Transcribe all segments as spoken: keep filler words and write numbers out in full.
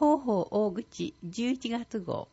広報大口じゅういちがつ号。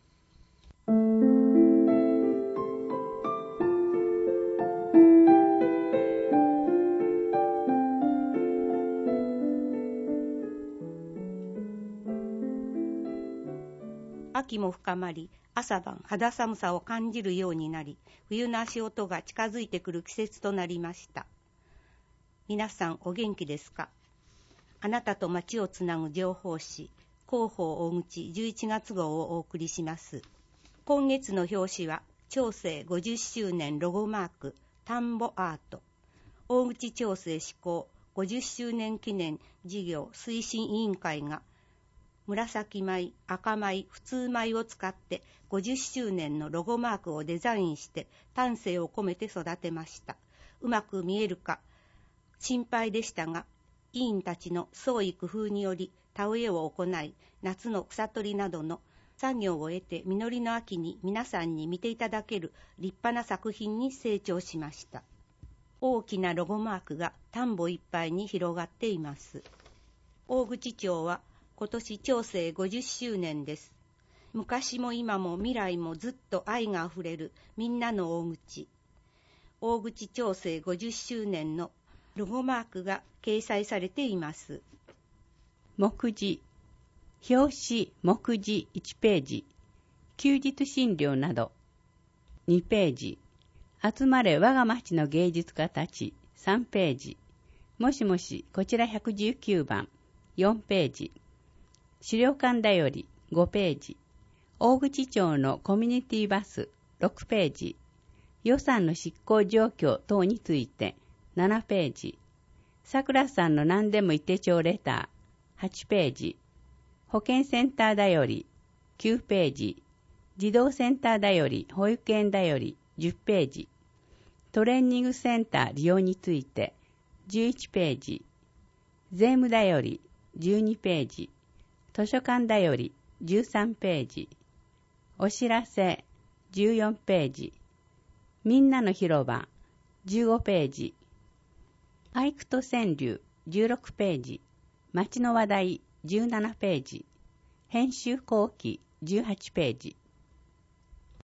秋も深まり、朝晩肌寒さを感じるようになり、冬の足音が近づいてくる季節となりました。皆さんお元気ですか？あなたと街をつなぐ情報誌、広報大口じゅういちがつ号をお送りします。今月の表紙は、長生ごじゅっしゅうねんロゴマーク、田んぼアート。大口長生施行ごじゅっしゅうねん記念事業推進委員会が、紫米、赤米、普通米を使ってごじゅっしゅうねんのロゴマークをデザインして丹精を込めて育てました。うまく見えるか心配でしたが、委員たちの創意工夫により田植えを行い、夏の草取りなどの作業を得て実りの秋に皆さんに見ていただける立派な作品に成長しました。大きなロゴマークが田んぼいっぱいに広がっています。大口町は今年長生ごじゅっしゅうねんです。昔も今も未来もずっと愛があふれるみんなの大口。大口長生ごじゅっしゅうねんのロゴマークが掲載されています。 目次、表紙目次いちページ、休日診療などにページ、集まれ我が町の芸術家たちさんページ、もしもしこちらひゃくじゅうきゅうばんよんページ、資料館だよりごページ、大口町のコミュニティバスろくページ、予算の執行状況等についてななページ、さくらさんの何でも言ってちょうレターはちページ、保健センターだよりきゅうページ、児童センターだより保育園だよりじゅっページ、トレーニングセンター利用についてじゅういちページ、税務だよりじゅうにページ、図書館だよりじゅうさんページ、お知らせじゅうよんページ、みんなの広場じゅうごページ、俳句と川柳じゅうろくページ、街の話題じゅうななページ、編集後期じゅうはちページ、